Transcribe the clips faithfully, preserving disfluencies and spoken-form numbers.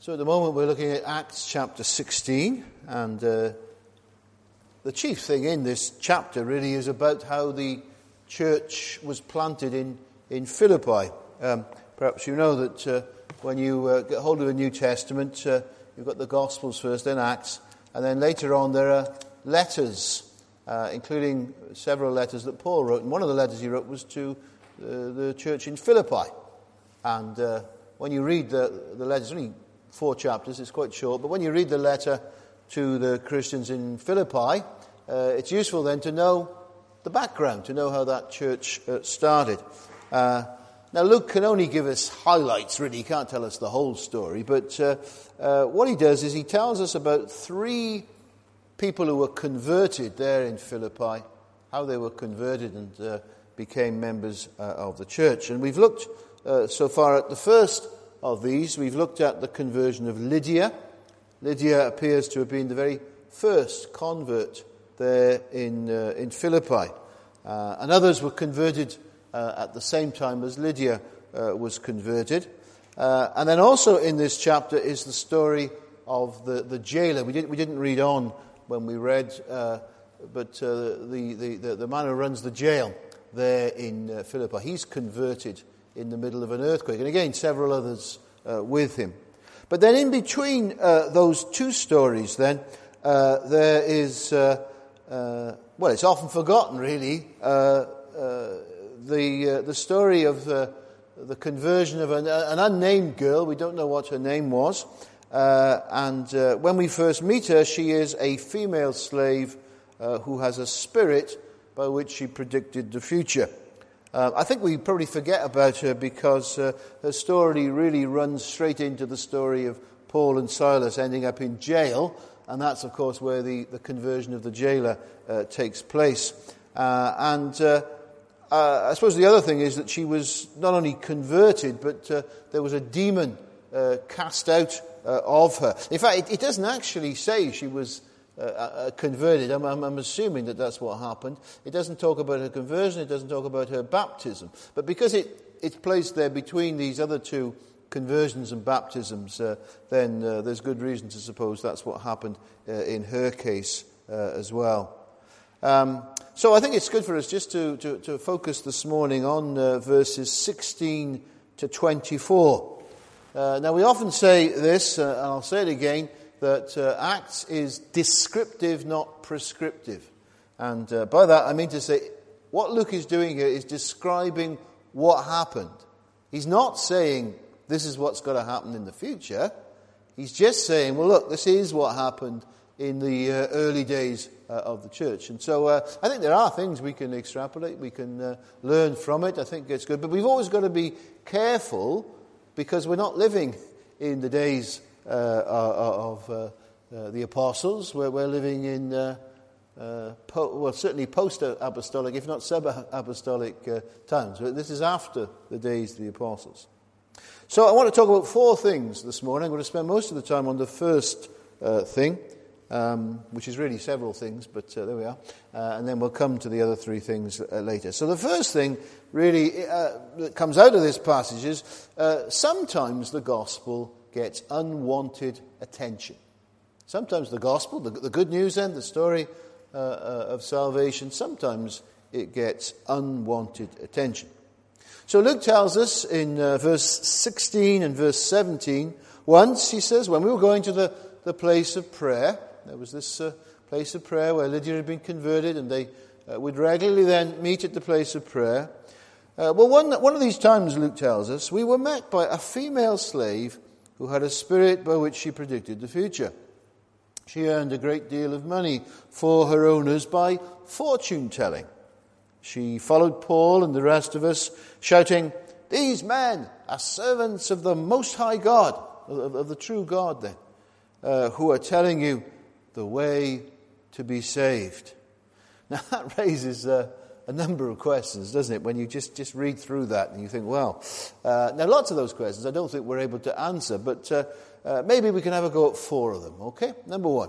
So at the moment we're looking at Acts chapter sixteen, and uh, the chief thing in this chapter really is about how the church was planted in, in Philippi. Um, perhaps you know that uh, when you uh, get hold of the New Testament, uh, you've got the Gospels first, then Acts, and then later on there are letters, uh, including several letters that Paul wrote. And one of the letters he wrote was to uh, the church in Philippi. And uh, when you read the, the letters, only four chapters, it's quite short, but when you read the letter to the Christians in Philippi, uh, it's useful then to know the background, to know how that church uh, started. Uh, now Luke can only give us highlights, really, he can't tell us the whole story, but uh, uh, what he does is he tells us about three people who were converted there in Philippi, how they were converted and uh, became members uh, of the church. And we've looked uh, so far at the first of these. We've looked at the conversion of Lydia. Lydia appears to have been the very first convert there in uh, in Philippi. Uh, and others were converted uh, at the same time as Lydia uh, was converted. Uh, and then also in this chapter is the story of the, the jailer. We didn't, we didn't read on when we read, uh, but uh, the, the, the, the man who runs the jail there in uh, Philippi, he's converted in the middle of an earthquake. And again, several others uh, with him. But then in between uh, those two stories then, uh, there is, uh, uh, well, it's often forgotten really, uh, uh, the uh, the story of uh, the conversion of an, an unnamed girl. We don't know what her name was. Uh, and uh, when we first meet her, she is a female slave uh, who has a spirit by which she predicted the future. Uh, I think we probably forget about her because uh, her story really runs straight into the story of Paul and Silas ending up in jail, and that's, of course, where the, the conversion of the jailer uh, takes place. Uh, and uh, uh, I suppose the other thing is that she was not only converted, but uh, there was a demon uh, cast out uh, of her. In fact, it, it doesn't actually say she was Uh, uh, converted. I'm, I'm, I'm assuming that that's what happened. It doesn't talk about her conversion, it doesn't talk about her baptism. But because it, it's placed there between these other two conversions and baptisms, uh, then uh, there's good reason to suppose that's what happened uh, in her case uh, as well. Um, so I think it's good for us just to, to, to focus this morning on uh, verses sixteen to twenty-four. Uh, now we often say this, uh, and I'll say it again, that uh, Acts is descriptive, not prescriptive. And uh, by that I mean to say, what Luke is doing here is describing what happened. He's not saying, this is what's going to happen in the future. He's just saying, well, look, this is what happened in the uh, early days uh, of the church. And so uh, I think there are things we can extrapolate, we can uh, learn from it. I think it's good. But we've always got to be careful, because we're not living in the days Uh, of uh, uh, the apostles, where we're living in, uh, uh, po- well, certainly post-apostolic, if not sub-apostolic uh, times. But this is after the days of the apostles. So I want to talk about four things this morning. I'm going to spend most of the time on the first uh, thing, um, which is really several things, but uh, there we are. Uh, and then we'll come to the other three things uh, later. So the first thing really uh, that comes out of this passage is uh, sometimes the gospel gets unwanted attention. Sometimes the gospel, the, the good news then, the story uh, uh, of salvation, sometimes it gets unwanted attention. So Luke tells us in uh, verse sixteen and verse seventeen, once, he says, when we were going to the, the place of prayer, there was this uh, place of prayer where Lydia had been converted, and they uh, would regularly then meet at the place of prayer. Uh, well, one, one of these times, Luke tells us, we were met by a female slave who had a spirit by which she predicted the future. She earned a great deal of money for her owners by fortune-telling. She followed Paul and the rest of us, shouting, "These men are servants of the Most High God," of, of the true God then, uh, "who are telling you the way to be saved." Now that raises uh, a number of questions, doesn't it, when you just, just read through that and you think, well, uh, now lots of those questions I don't think we're able to answer, but uh, uh, maybe we can have a go at four of them, okay? Number one,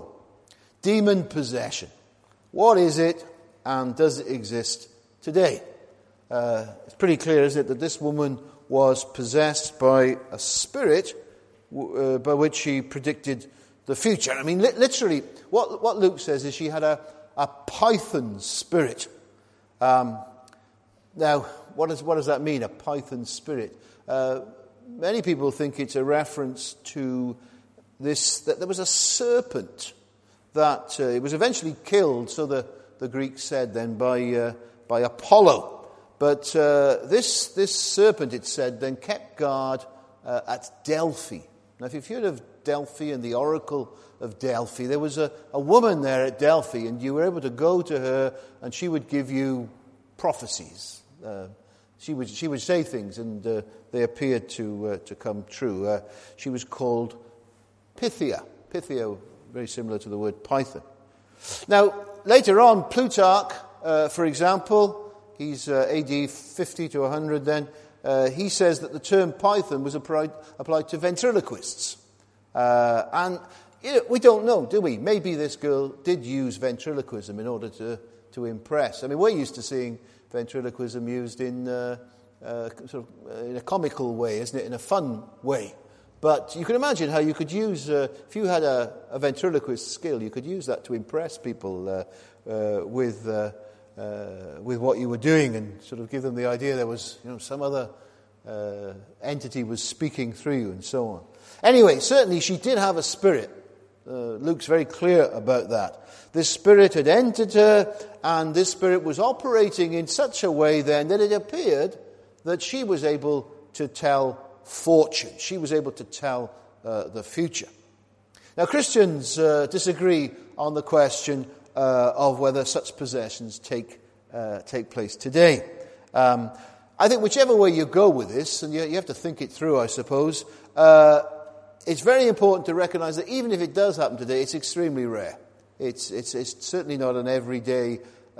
demon possession. What is it, and does it exist today? Uh, it's pretty clear, isn't it, that this woman was possessed by a spirit uh, by which she predicted the future. I mean, li- literally, what, what Luke says is she had a, a python spirit. Um, now, what does, what does that mean, a python spirit? Uh, many people think it's a reference to this, that there was a serpent that uh, it was eventually killed, so the, the Greeks said then, by uh, by Apollo. But uh, this this serpent, it said, then kept guard uh, at Delphi. Now, if you've heard of Delphi and the Oracle of Delphi, there was a, a woman there at Delphi, and you were able to go to her, and she would give you prophecies. Uh, she would she would say things, and uh, they appeared to uh, to come true. Uh, she was called Pythia. Pythia, very similar to the word python. Now, later on, Plutarch, uh, for example, he's uh, A D fifty to one hundred then, uh, he says that the term python was applied, applied to ventriloquists. Uh, and you know, we don't know, do we? Maybe this girl did use ventriloquism in order to, to impress. I mean, we're used to seeing ventriloquism used in, uh, uh, sort of, uh, in a comical way, isn't it? In a fun way. But you can imagine how you could use, uh, if you had a, a ventriloquist skill, you could use that to impress people uh, uh, with uh, uh, with what you were doing, and sort of give them the idea there was, you know, some other uh, entity was speaking through you, and so on. Anyway, certainly she did have a spirit. Uh, Luke's very clear about that. This spirit had entered her, and this spirit was operating in such a way then that it appeared that she was able to tell fortune. She was able to tell uh, the future. Now, Christians uh, disagree on the question uh, of whether such possessions take uh, take place today. Um, I think whichever way you go with this, and you, you have to think it through, I suppose, uh, it's very important to recognize that even if it does happen today, it's extremely rare. It's it's, it's certainly not an everyday uh,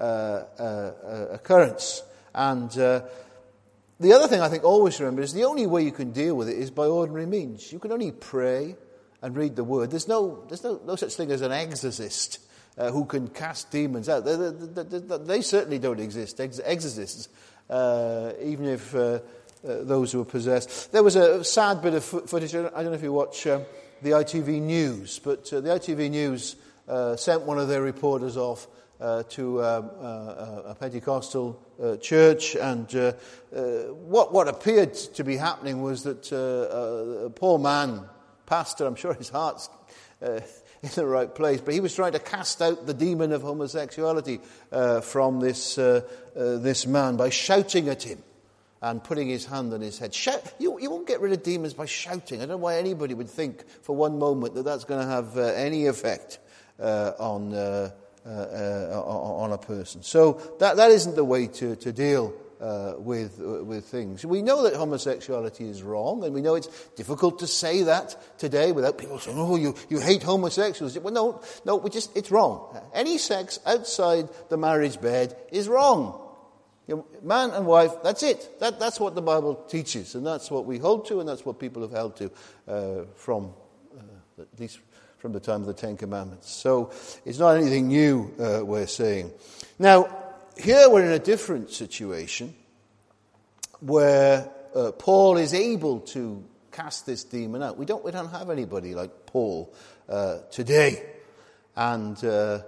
uh, occurrence. And uh, the other thing I think always remember is the only way you can deal with it is by ordinary means. You can only pray and read the word. There's no there's no, no such thing as an exorcist uh, who can cast demons out. They, they, they, they certainly don't exist, ex- exorcists, uh, even if uh, uh, those who are possessed. There was a sad bit of footage. I don't know if you watch um, the I T V News, but uh, the I T V News uh, sent one of their reporters off Uh, to um, uh, a Pentecostal uh, church, and uh, uh, what what appeared to be happening was that uh, uh, a poor man, pastor, I'm sure his heart's uh, in the right place, but he was trying to cast out the demon of homosexuality uh, from this uh, uh, this man by shouting at him and putting his hand on his head. Shout, you, you won't get rid of demons by shouting. I don't know why anybody would think for one moment that that's going to have uh, any effect uh, on Uh, Uh, uh, on a person. So that that isn't the way to, to deal uh, with uh, with things. We know that homosexuality is wrong, and we know it's difficult to say that today without people saying, "Oh, you, you hate homosexuals." Well, no, no, we just it's wrong. Any sex outside the marriage bed is wrong. You know, man and wife, that's it. That that's what the Bible teaches, and that's what we hold to, and that's what people have held to uh, from uh, at least from the time of the Ten Commandments. So it's not anything new uh, we're saying. Now, here we're in a different situation where uh, Paul is able to cast this demon out. We don't we don't have anybody like Paul uh, today. And uh, uh,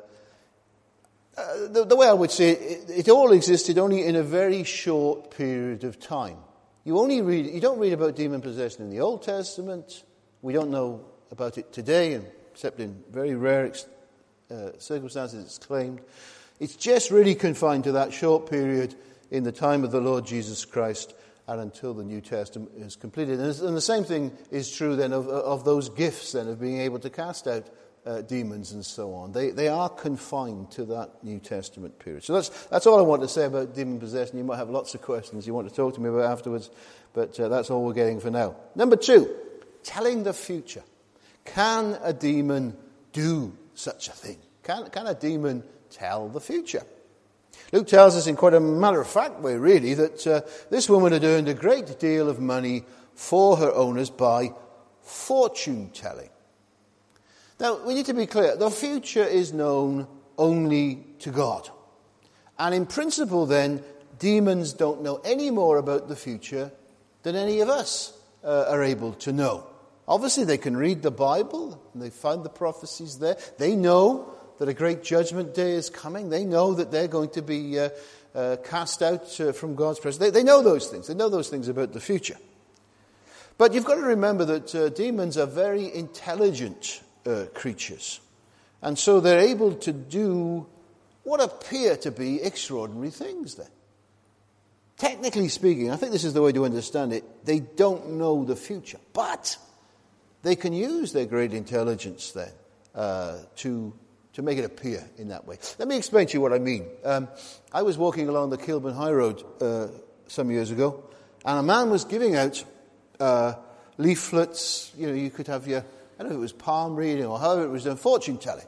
the, the way I would say it, it, it all existed only in a very short period of time. You only read you don't read about demon possession in the Old Testament. We don't know about it today, and except in very rare uh, circumstances it's claimed. It's just really confined to that short period in the time of the Lord Jesus Christ and until the New Testament is completed. And the same thing is true then of, of those gifts then of being able to cast out uh, demons and so on. They they are confined to that New Testament period. So that's that's all I want to say about demon possession. You might have lots of questions you want to talk to me about afterwards, but uh, that's all we're getting for now. Number two, telling the future. Can a demon do such a thing? Can, can a demon tell the future? Luke tells us in quite a matter-of-fact way, really, that uh, this woman had earned a great deal of money for her owners by fortune-telling. Now, we need to be clear. The future is known only to God. And in principle, then, demons don't know any more about the future than any of us uh, are able to know. Obviously, they can read the Bible, and they find the prophecies there. They know that a great judgment day is coming. They know that they're going to be uh, uh, cast out uh, from God's presence. They, they know those things. They know those things about the future. But you've got to remember that uh, demons are very intelligent uh, creatures. And so they're able to do what appear to be extraordinary things then. Technically speaking, I think this is the way to understand it, they don't know the future. But they can use their great intelligence then uh, to, to make it appear in that way. Let me explain to you what I mean. Um, I was walking along the Kilburn High Road uh, some years ago, and a man was giving out uh, leaflets. You know, you could have your, I don't know if it was palm reading or however it was done, fortune telling.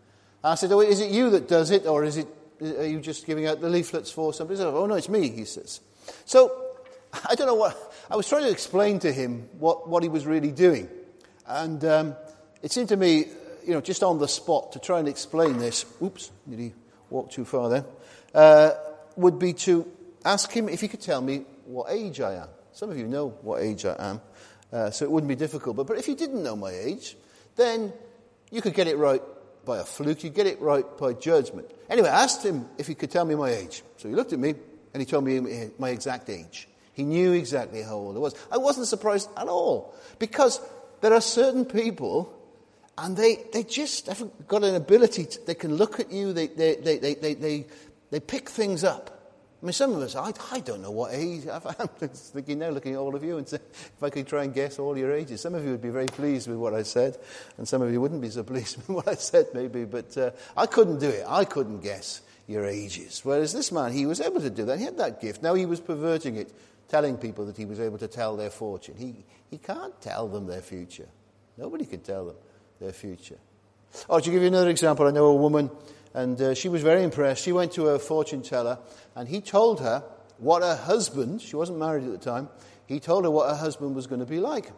I said, oh, is it you that does it, or is it, are you just giving out the leaflets for somebody? He said, oh, no, it's me, he says. So, I don't know what, I was trying to explain to him what, what he was really doing. And um, it seemed to me, you know, just on the spot to try and explain this, oops, nearly walked too far there, uh, would be to ask him if he could tell me what age I am. Some of you know what age I am, uh, so it wouldn't be difficult. But, but if you didn't know my age, then you could get it right by a fluke, you get it right by judgment. Anyway, I asked him if he could tell me my age. So he looked at me and he told me my exact age. He knew exactly how old I was. I wasn't surprised at all, because there are certain people, and they, they just haven't got an ability to, they can look at you, they, they, they, they, they, they, they pick things up. I mean, some of us, I, I don't know what age. I'm thinking now, looking at all of you, and say, if I could try and guess all your ages. Some of you would be very pleased with what I said, and some of you wouldn't be so pleased with what I said, maybe. But uh, I couldn't do it. I couldn't guess your ages. Whereas this man, he was able to do that. He had that gift. Now he was perverting it, telling people that he was able to tell their fortune. He he can't tell them their future. Nobody can tell them their future. Oh, to give you another example, I know a woman, and uh, she was very impressed. She went to a fortune teller, and he told her what her husband, she wasn't married at the time, he told her what her husband was going to be like.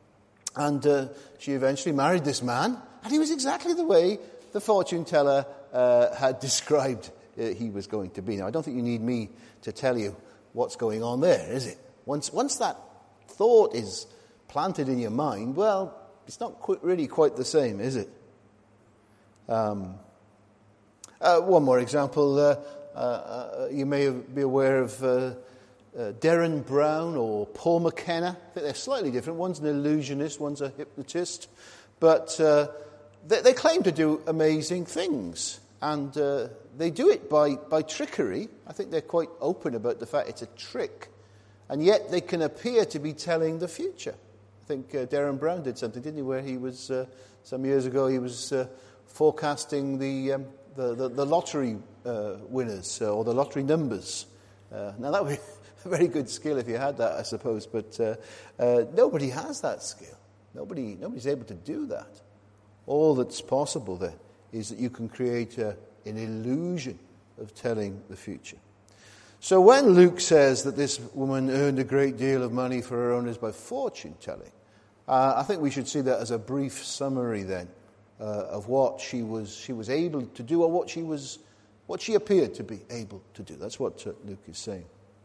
And uh, she eventually married this man, and he was exactly the way the fortune teller uh, had described uh, he was going to be. Now, I don't think you need me to tell you what's going on there, is it? Once, once that thought is planted in your mind, well, it's not quite, really quite the same, is it? Um, uh, one more example. Uh, uh, uh, you may be aware of uh, uh, Derren Brown or Paul McKenna. I think they're slightly different. One's an illusionist, one's a hypnotist. But uh, they, they claim to do amazing things. And uh, they do it by, by trickery. I think they're quite open about the fact it's a trick. And yet they can appear to be telling the future. I think uh, Derren Brown did something, didn't he, where he was, uh, some years ago, he was uh, forecasting the, um, the, the, the lottery uh, winners, uh, or the lottery numbers. Uh, now, that would be a very good skill if you had that, I suppose, but uh, uh, nobody has that skill. Nobody, nobody's able to do that. All that's possible there is that you can create a, an illusion of telling the future. So when Luke says that this woman earned a great deal of money for her owners by fortune telling, uh, I think we should see that as a brief summary then uh, of what she was she was able to do, or what she was what she appeared to be able to do. That's what uh, Luke is saying.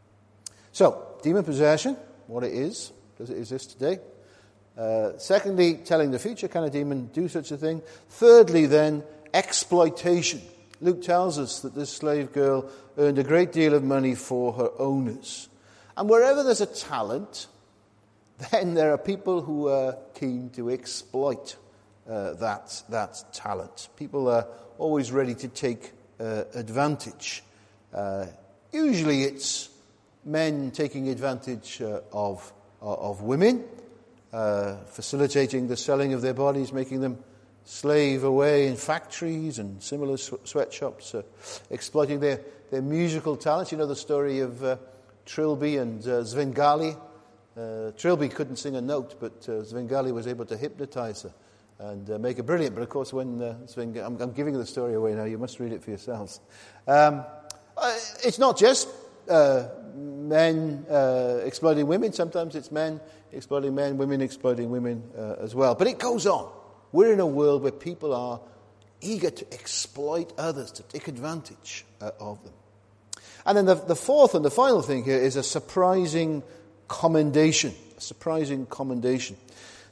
So, demon possession, what it is, does it exist today? Uh, secondly, telling the future, can a demon do such a thing? Thirdly, then, exploitation. Luke tells us that this slave girl earned a great deal of money for her owners. And wherever there's a talent, then there are people who are keen to exploit uh, that, that talent. People are always ready to take uh, advantage. Uh, usually it's men taking advantage uh, of, of women, uh, facilitating the selling of their bodies, making them slave away in factories and similar sweatshops, uh, exploiting their, their musical talents. You know the story of uh, Trilby and uh, Svengali. Uh, Trilby couldn't sing a note, but uh, Svengali was able to hypnotize her and uh, make her brilliant. But of course, when uh, Svengali, I'm, I'm giving the story away now, you must read it for yourselves. Um, uh, it's not just uh, men uh, exploiting women. Sometimes it's men exploiting men, women exploiting women uh, as well. But it goes on. We're in a world where people are eager to exploit others, to take advantage uh, of them. And then the, the fourth and the final thing here is a surprising commendation. A surprising commendation.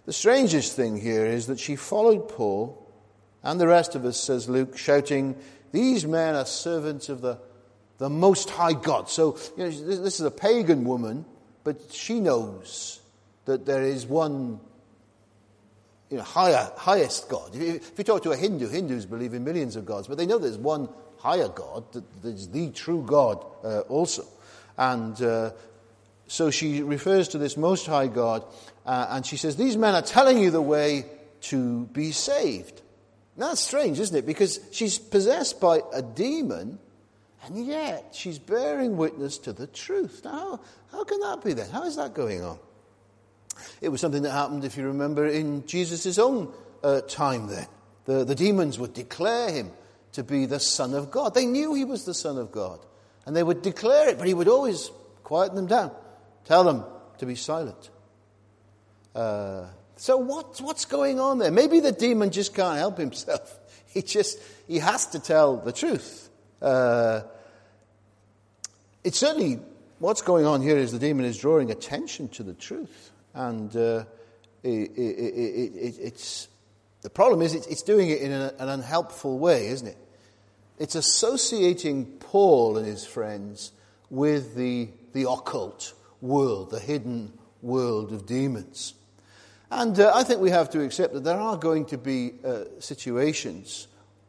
The strangest thing here is that she followed Paul and the rest of us, says Luke, shouting, "These men are servants of the, the Most High God." So, you know, this, this is a pagan woman, but she knows that there is one, you know, higher, highest God. If you, if you talk to a Hindu, Hindus believe in millions of gods, but they know there's one higher God, that, that is the true God uh, also. And uh, so she refers to this Most High God, uh, and she says, "These men are telling you the way to be saved." Now, that's strange, isn't it? Because she's possessed by a demon, and yet she's bearing witness to the truth. Now, how, how can that be then? How is that going on? It was something that happened, if you remember, in Jesus' own uh, time then. The, the demons would declare him to be the Son of God. They knew he was the Son of God, and they would declare it, but he would always quieten them down, tell them to be silent. Uh, so what, what's going on there? Maybe the demon just can't help himself. He just, he has to tell the truth. Uh, it's certainly, what's going on here is the demon is drawing attention to the truth. And uh, it, it, it, it, it's, the problem is it's, it's doing it in a, an unhelpful way, isn't it? It's associating Paul and his friends with the, the occult world, the hidden world of demons. And uh, I think we have to accept that there are going to be uh, situations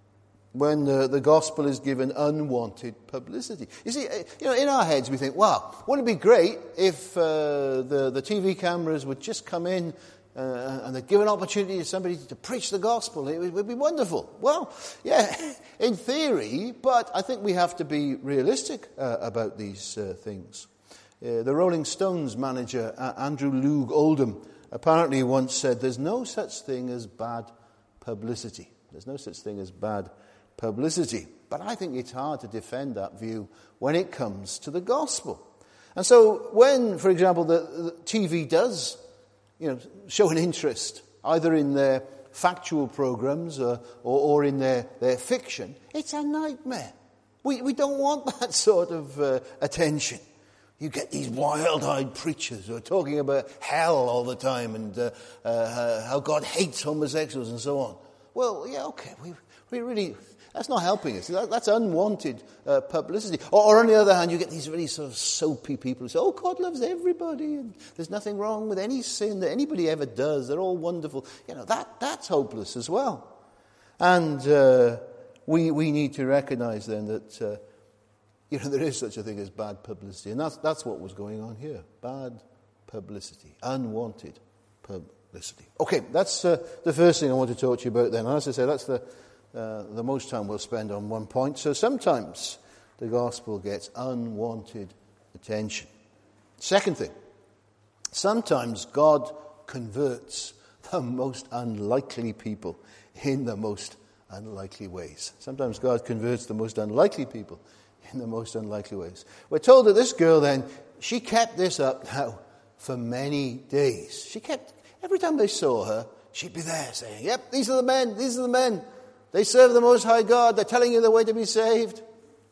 when the, the gospel is given unwanted publicity. You see, you know, in our heads we think, wow, wouldn't it be great if uh, the, the T V cameras would just come in uh, and they'd give an opportunity to somebody to preach the gospel? It would, it would be wonderful. Well, yeah, in theory, but I think we have to be realistic uh, about these uh, things. Uh, the Rolling Stones manager, uh, Andrew Loog Oldham, apparently once said, "There's no such thing as bad publicity. There's no such thing as bad publicity." But I think it's hard to defend that view when it comes to the gospel. And so when, for example, the, the T V does, you know, show an interest either in their factual programs or, or, or in their, their fiction, it's a nightmare. We, we don't want that sort of uh, attention. You get these wild-eyed preachers who are talking about hell all the time and uh, uh, how God hates homosexuals and so on. Well, yeah, okay, we we really, that's not helping us. That, that's unwanted uh, publicity. Or, or on the other hand, you get these really sort of soapy people who say, "Oh, God loves everybody and there's nothing wrong with any sin that anybody ever does. They're all wonderful." You know, that that's hopeless as well. And uh, we we need to recognize then that Uh, You know, there is such a thing as bad publicity. And that's, that's what was going on here. Bad publicity. Unwanted publicity. Okay, that's uh, the first thing I want to talk to you about then. And as I say, that's the, uh, the most time we'll spend on one point. So sometimes the gospel gets unwanted attention. Second thing, sometimes God converts the most unlikely people in the most unlikely ways. Sometimes God converts the most unlikely people in the most unlikely ways. We're told that this girl then, she kept this up now for many days. She kept, every time they saw her, she'd be there saying, "Yep, these are the men, these are the men. They serve the Most High God. They're telling you the way to be saved."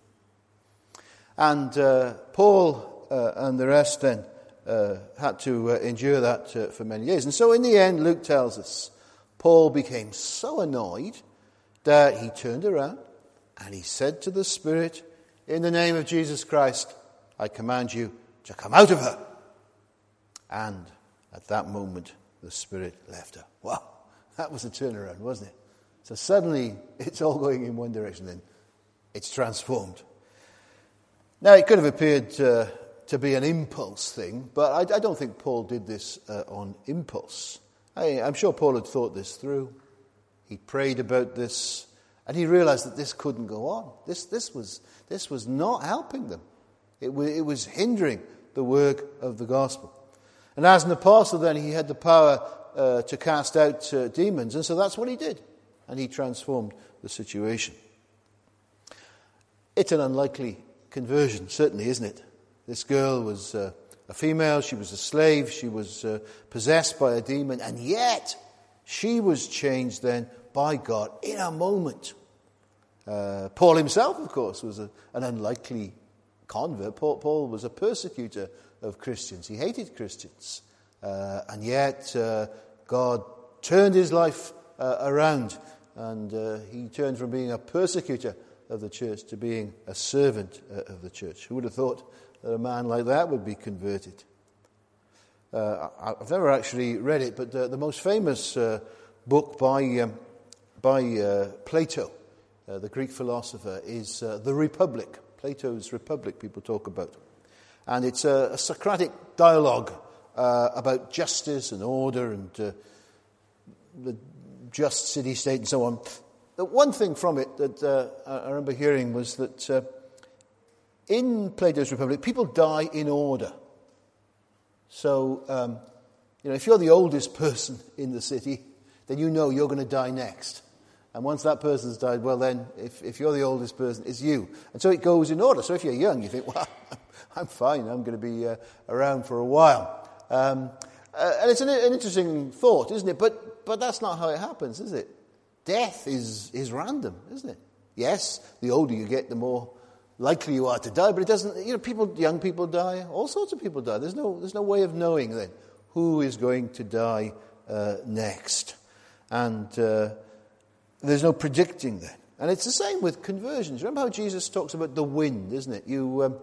And uh, Paul uh, and the rest then uh, had to uh, endure that uh, for many years. And so in the end, Luke tells us, Paul became so annoyed that he turned around and he said to the Spirit, "In the name of Jesus Christ, I command you to come out of her." And at that moment, the Spirit left her. Wow, that was a turnaround, wasn't it? So suddenly, it's all going in one direction, then it's transformed. Now, it could have appeared uh, to be an impulse thing, but I, I don't think Paul did this uh, on impulse. I, I'm sure Paul had thought this through. He prayed about this, and he realized that this couldn't go on. This, this was, this was not helping them. It, w- it was hindering the work of the gospel. And as an apostle, then, he had the power uh, to cast out uh, demons, and so that's what he did. And he transformed the situation. It's an unlikely conversion, certainly, isn't it? This girl was uh, a female, she was a slave, she was uh, possessed by a demon, and yet she was changed then by God in a moment. Uh, Paul himself, of course, was a, an unlikely convert. Paul, Paul was a persecutor of Christians. He hated Christians. Uh, and yet, uh, God turned his life uh, around, and uh, he turned from being a persecutor of the church to being a servant uh, of the church. Who would have thought that a man like that would be converted? Uh, I've never actually read it, but uh, the most famous uh, book by um, by uh, Plato, uh, the Greek philosopher, is uh, The Republic. Plato's Republic, people talk about. And it's a, a Socratic dialogue uh, about justice and order and uh, the just city-state and so on. The one thing from it that uh, I remember hearing was that uh, in Plato's Republic, people die in order. So, um, you know, if you're the oldest person in the city, then you know you're going to die next. And once that person's died, well then, if, if you're the oldest person, it's you. And so it goes in order. So if you're young, you think, well, I'm fine, I'm going to be uh, around for a while. Um, uh, and it's an, an interesting thought, isn't it? But but that's not how it happens, is it? Death is, is random, isn't it? Yes, the older you get, the more likely you are to die, but it doesn't, you know, people, young people die, all sorts of people die. There's no, there's no way of knowing then who is going to die uh, next. And uh, there's no predicting then. And it's the same with conversions. Remember how Jesus talks about the wind, isn't it? You, um,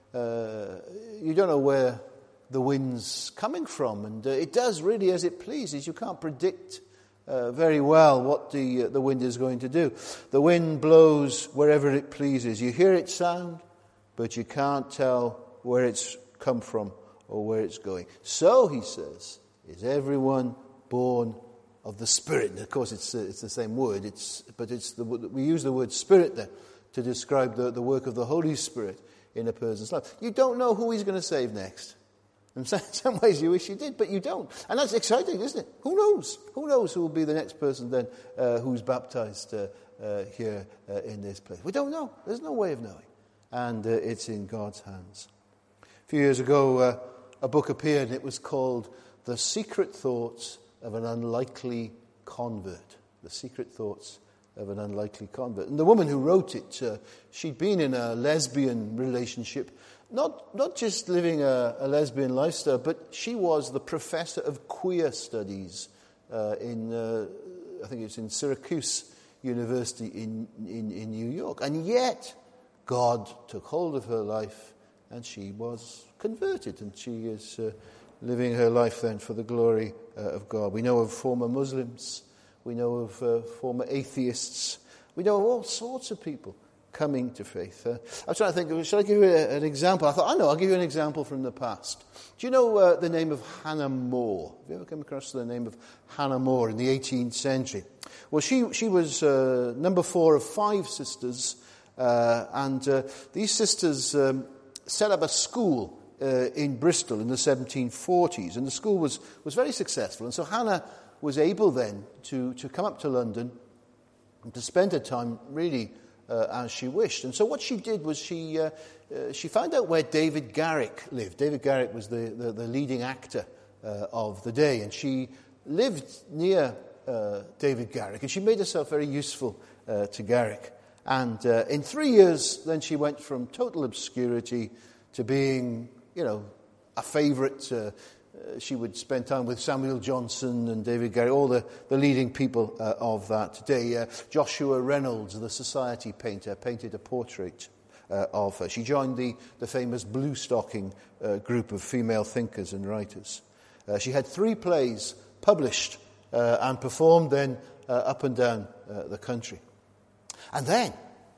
uh, you don't know where the wind's coming from, and uh, it does really as it pleases. You can't predict Uh, very well what the uh, the wind is going to do. The wind blows wherever it pleases. You hear its sound, but you can't tell where it's come from or where it's going. So, he says, is everyone born of the Spirit. And of course, it's uh, it's the same word. It's but it's the we use the word Spirit there to describe the, the work of the Holy Spirit in a person's life. You don't know who he's going to save next. In some ways you wish you did, but you don't. And that's exciting, isn't it? Who knows? Who knows who will be the next person then uh, who's baptized uh, uh, here uh, in this place? We don't know. There's no way of knowing. And uh, it's in God's hands. A few years ago, uh, a book appeared, and it was called The Secret Thoughts of an Unlikely Convert. The Secret Thoughts of an Unlikely Convert. And the woman who wrote it, uh, she'd been in a lesbian relationship. Not not just living a, a lesbian lifestyle, but she was the professor of queer studies uh, in, uh, I think it's in Syracuse University in, in, in New York. And yet, God took hold of her life, and she was converted, and she is uh, living her life then for the glory uh, of God. We know of former Muslims, we know of uh, former atheists, we know of all sorts of people coming to faith. Uh, I was trying to think, should I give you a, an example? I thought, I know, I'll give you an example from the past. Do you know uh, the name of Hannah More? Have you ever come across the name of Hannah More in the eighteenth century? Well, she she was uh, number four of five sisters, uh, and uh, these sisters um, set up a school uh, in Bristol in the seventeen forties, and the school was, was very successful. And so Hannah was able then to, to come up to London and to spend her time really Uh, as she wished. And so what she did was she uh, uh, she found out where David Garrick lived. David Garrick was the, the, the leading actor uh, of the day, and she lived near uh, David Garrick, and she made herself very useful uh, to Garrick. And uh, in three years, then she went from total obscurity to being, you know, a favourite. Uh, Uh, she would spend time with Samuel Johnson and David Garrick, all the, the leading people uh, of that day. Uh, Joshua Reynolds, the society painter, painted a portrait uh, of her. She joined the, the famous Blue Stocking uh, group of female thinkers and writers. Uh, she had three plays published uh, and performed then uh, up and down uh, the country. And then,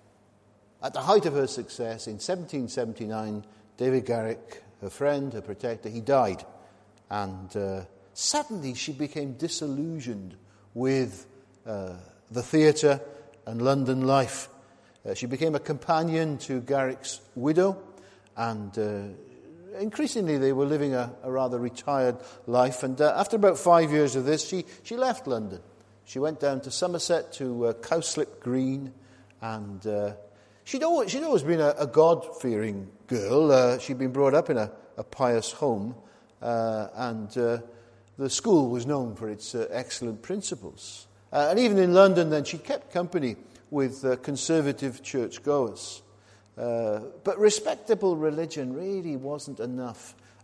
at the height of her success, in seventeen seventy-nine, David Garrick, her friend, her protector, he died. And uh, suddenly she became disillusioned with uh, the theatre and London life. Uh, she became a companion to Garrick's widow, and uh, increasingly they were living a, a rather retired life. And uh, after about five years of this, she, she left London. She went down to Somerset, to uh, Cowslip Green, and uh, she'd, always, she'd always been a, a God-fearing girl. Uh, she'd been brought up in a, a pious home. Uh, and uh, the school was known for its uh, excellent principles. Uh, and even in London then, she kept company with uh, conservative churchgoers. Uh, but respectable religion really wasn't enough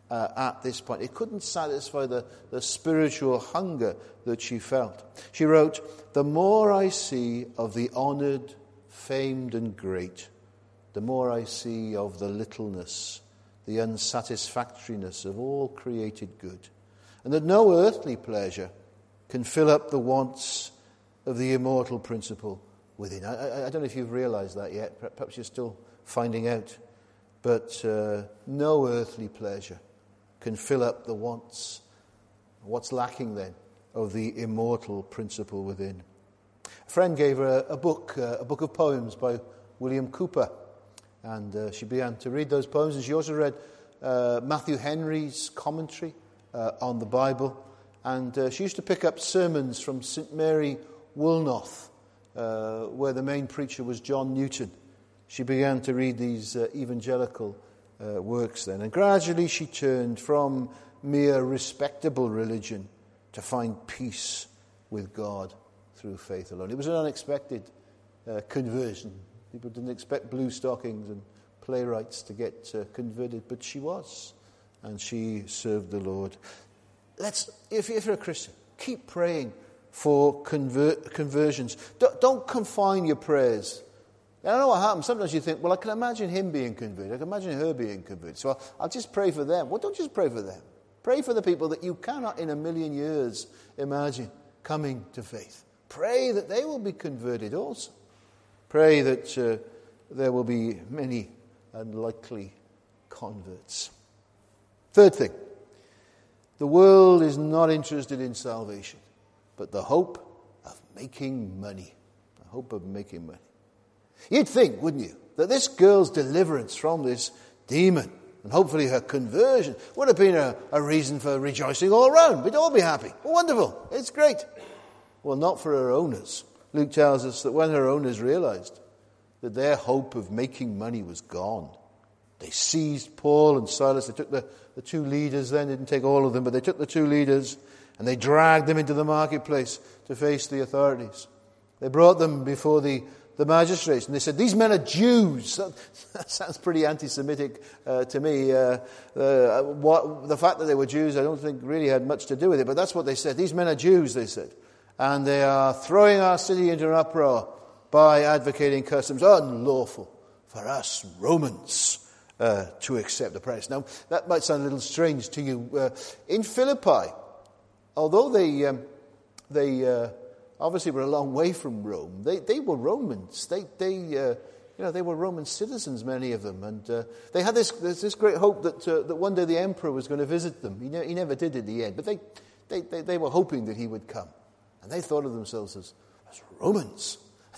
uh, at this point. It couldn't satisfy the, the spiritual hunger that she felt. She wrote, "The more I see of the honoured, famed and great, the more I see of the littleness, the unsatisfactoriness of all created good, and that no earthly pleasure can fill up the wants of the immortal principle within." I, I, I don't know if you've realised that yet. Perhaps you're still finding out. But uh, no earthly pleasure can fill up the wants. What's lacking then of the immortal principle within? A friend gave her a, a book, uh, a book of poems by William Cowper. And uh, she began to read those poems. And she also read uh, Matthew Henry's commentary uh, on the Bible. And uh, she used to pick up sermons from Saint Mary Woolnoth, uh, where the main preacher was John Newton. She began to read these uh, evangelical uh, works then. And gradually she turned from mere respectable religion to find peace with God through faith alone. It was an unexpected uh, conversion. People didn't expect blue stockings and playwrights to get uh, converted, but she was. And she served the Lord. Let's, if, if you're a Christian, keep praying for conver- conversions. Don't, don't confine your prayers. I don't know what happens. Sometimes you think, well, I can imagine him being converted. I can imagine her being converted. So I'll, I'll just pray for them. Well, don't just pray for them. Pray for the people that you cannot in a million years imagine coming to faith. Pray that they will be converted also. Pray that uh, there will be many unlikely converts. Third thing, the world is not interested in salvation, but the hope of making money. The hope of making money. You'd think, wouldn't you, that this girl's deliverance from this demon and hopefully her conversion would have been a, a reason for rejoicing all around. We'd all be happy. Wonderful. It's great. Well, not for her owners. Luke tells us that when her owners realized that their hope of making money was gone, they seized Paul and Silas. They took the, the two leaders then, didn't take all of them, but they took the two leaders and they dragged them into the marketplace to face the authorities. They brought them before the the magistrates, and they said, "These men are Jews." That, that sounds pretty anti-Semitic uh, to me. Uh, uh, what, the fact that they were Jews, I don't think really had much to do with it, but that's what they said. "These men are Jews," they said, "and they are throwing our city into an uproar by advocating customs unlawful for us Romans uh, to accept the price." Now, that might sound a little strange to you. Uh, in Philippi, although they um, they uh, obviously were a long way from Rome, they they were Romans. They they uh, you know they were Roman citizens, many of them, and uh, they had this this great hope that uh, that one day the emperor was going to visit them. He ne- he never did in the end, but they they, they they were hoping that he would come, and they thought of themselves as as Romans.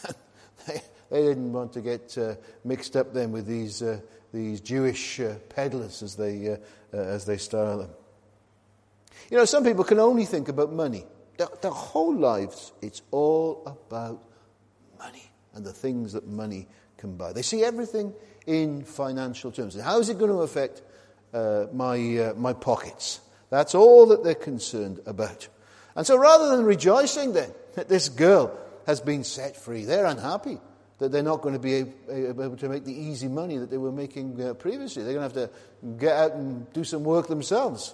they they didn't want to get uh, mixed up then with these uh, these Jewish uh, peddlers, as they uh, uh, as they style them. You know, some people can only think about money. Their, their whole lives, it's all about money and the things that money can buy. They see everything in financial terms. How is it going to affect uh, my uh, my pockets? That's all that they're concerned about. And so rather than rejoicing then that this girl has been set free, they're unhappy that they're not going to be able to make the easy money that they were making uh, previously. They're going to have to get out and do some work themselves.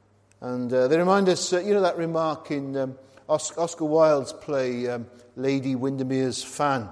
And uh, they remind us, uh, you know that remark in um, Oscar Wilde's play, um, Lady Windermere's Fan.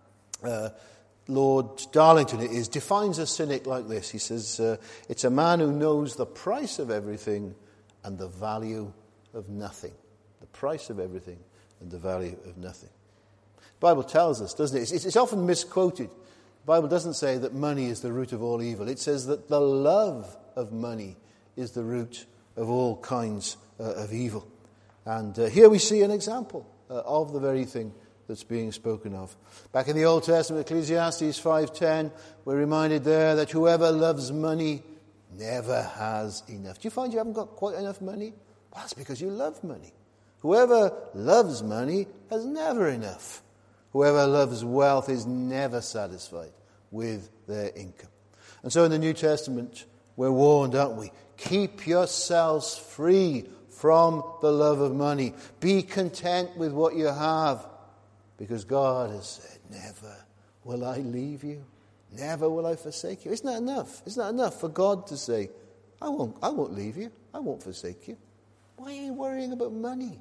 Uh, Lord Darlington, it is, defines a cynic like this. He says, uh, it's a man who knows the price of everything and the value of nothing. The price of everything and the value of nothing. The Bible tells us, doesn't it? It's, it's often misquoted. The Bible doesn't say that money is the root of all evil. It says that the love of money is the root of all kinds uh, of evil. And uh, here we see an example uh, of the very thing that's being spoken of. Back in the Old Testament, Ecclesiastes five ten, we're reminded there that whoever loves money never has enough. Do you find you haven't got quite enough money? Well, that's because you love money. Whoever loves money has never enough. Whoever loves wealth is never satisfied with their income. And so in the New Testament, we're warned, aren't we? Keep yourselves free from the love of money. Be content with what you have, because God has said, never will I leave you. Never will I forsake you. Isn't that enough? Isn't that enough for God to say, I won't, I won't leave you. I won't forsake you. Why are you worrying about money?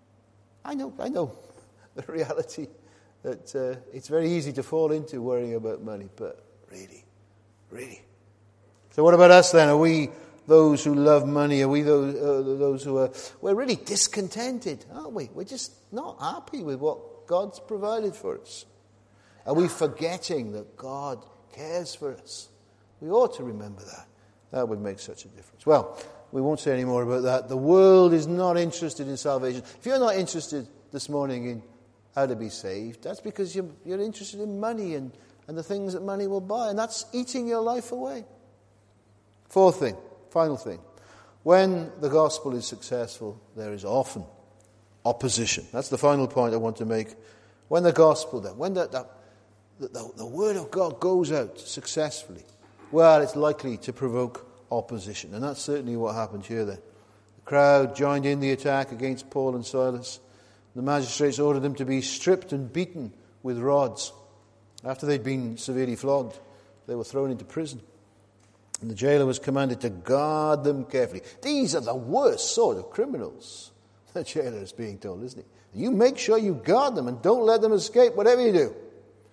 I know, I know the reality that uh, it's very easy to fall into worrying about money, but really, really. So what about us then? Are we those who love money? Are we those, uh, those who are, we're really discontented, aren't we? We're just not happy with what God's provided for us. Are we forgetting that God cares for us? We ought to remember that. That would make such a difference. Well, we won't say any more about that. The world is not interested in salvation. If you're not interested this morning in how to be saved, that's because you're, you're interested in money and, and the things that money will buy, and that's eating your life away. Fourth thing, final thing. When the gospel is successful, there is often opposition. That's the final point I want to make. When the gospel, then, when the, the, the, the word of God goes out successfully, well, it's likely to provoke opposition. And that's certainly what happened here then. The crowd joined in the attack against Paul and Silas. The magistrates ordered them to be stripped and beaten with rods. After they'd been severely flogged, they were thrown into prison. And the jailer was commanded to guard them carefully. These are the worst sort of criminals, the jailer is being told, isn't he? You make sure you guard them and don't let them escape, whatever you do.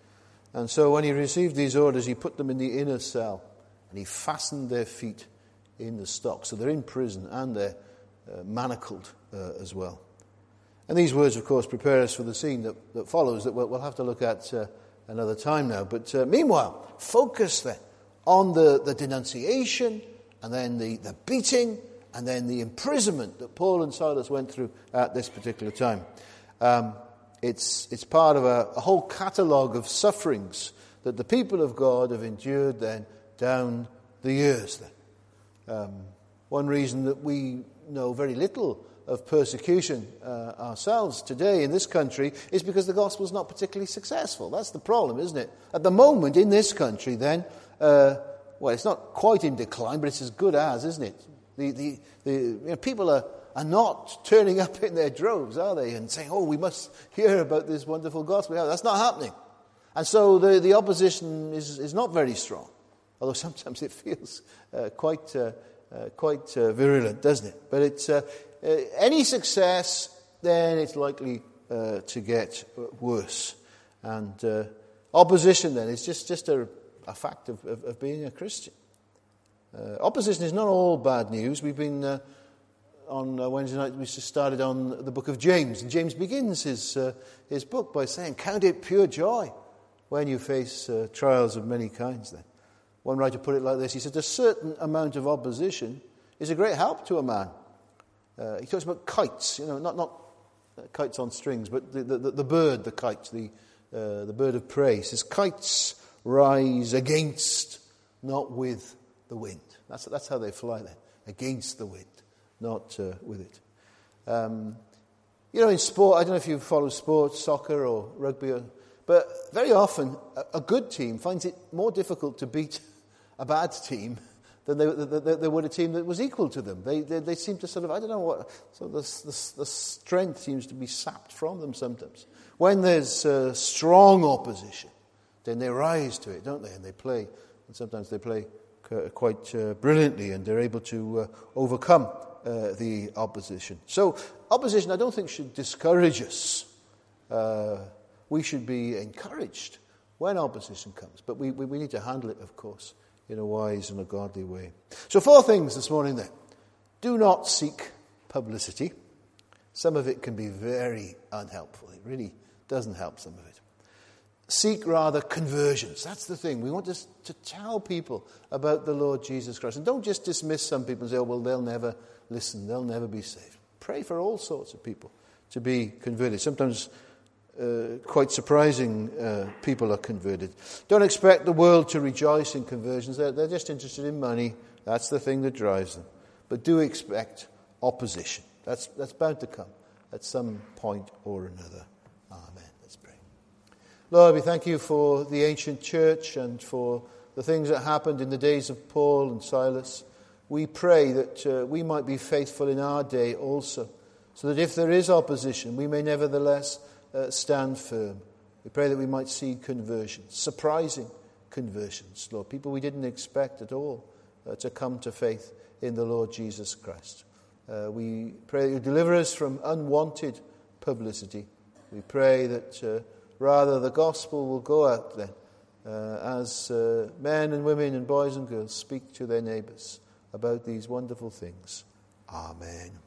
And so when he received these orders, he put them in the inner cell and he fastened their feet in the stocks. So they're in prison and they're uh, manacled uh, as well. And these words, of course, prepare us for the scene that, that follows that we'll, we'll have to look at uh, another time now. But uh, meanwhile, focus then on the, the denunciation and then the, the beating and then the imprisonment that Paul and Silas went through at this particular time. Um, it's, it's part of a, a whole catalogue of sufferings that the people of God have endured then down the years then. Um, one reason that we know very little of persecution uh, ourselves today in this country is because the gospel is not particularly successful. That's the problem, isn't it? At the moment in this country then, uh, well, it's not quite in decline, but it's as good as, isn't it? The, the, the you know, people are, are not turning up in their droves, are they? And saying, oh, we must hear about this wonderful gospel. That's not happening. And so the, the opposition is, is not very strong. Although sometimes it feels uh, quite uh, uh, quite uh, virulent, doesn't it? But it's uh, uh, any success, then it's likely uh, to get worse. And uh, opposition, then, is just, just a, a fact of, of, of being a Christian. Uh, opposition is not all bad news. We've been, uh, on uh, Wednesday night, we just started on the book of James. And James begins his, uh, his book by saying, count it pure joy when you face uh, trials of many kinds, then. One writer put it like this. He said, a certain amount of opposition is a great help to a man. Uh, he talks about kites, you know, not not uh, kites on strings, but the, the, the bird, the kite, the, uh, the bird of prey. He says, kites rise against, not with the wind. That's, that's how they fly then, against the wind, not uh, with it. Um, you know, in sport, I don't know if you follow sports, soccer or rugby, or, but very often a, a good team finds it more difficult to beat a bad team than they, they, they would a team that was equal to them. They, they, they seem to sort of, I don't know what, so the, the, the strength seems to be sapped from them sometimes. When there's uh, strong opposition, then they rise to it, don't they? And they play, and sometimes they play quite uh, brilliantly, and they're able to uh, overcome uh, the opposition. So opposition, I don't think, should discourage us. Uh, we should be encouraged when opposition comes, but we, we, we need to handle it, of course, in a wise and a godly way. So four things this morning then. Do not seek publicity. Some of it can be very unhelpful. It really doesn't help, some of it. Seek rather conversions. That's the thing. We want to, to tell people about the Lord Jesus Christ. And don't just dismiss some people and say, oh, well, they'll never listen. They'll never be saved. Pray for all sorts of people to be converted. Sometimes uh, quite surprising uh, people are converted. Don't expect the world to rejoice in conversions. They're, they're just interested in money. That's the thing that drives them. But do expect opposition. That's, that's bound to come at some point or another. Amen. Let's pray. Lord, we thank you for the ancient church and for the things that happened in the days of Paul and Silas. We pray that uh, we might be faithful in our day also, so that if there is opposition, we may nevertheless uh, stand firm. We pray that we might see conversions, surprising conversions, Lord, people we didn't expect at all uh, to come to faith in the Lord Jesus Christ. Uh, we pray that you deliver us from unwanted publicity. We pray that uh, rather the gospel will go out then uh, as uh, men and women and boys and girls speak to their neighbours about these wonderful things. Amen.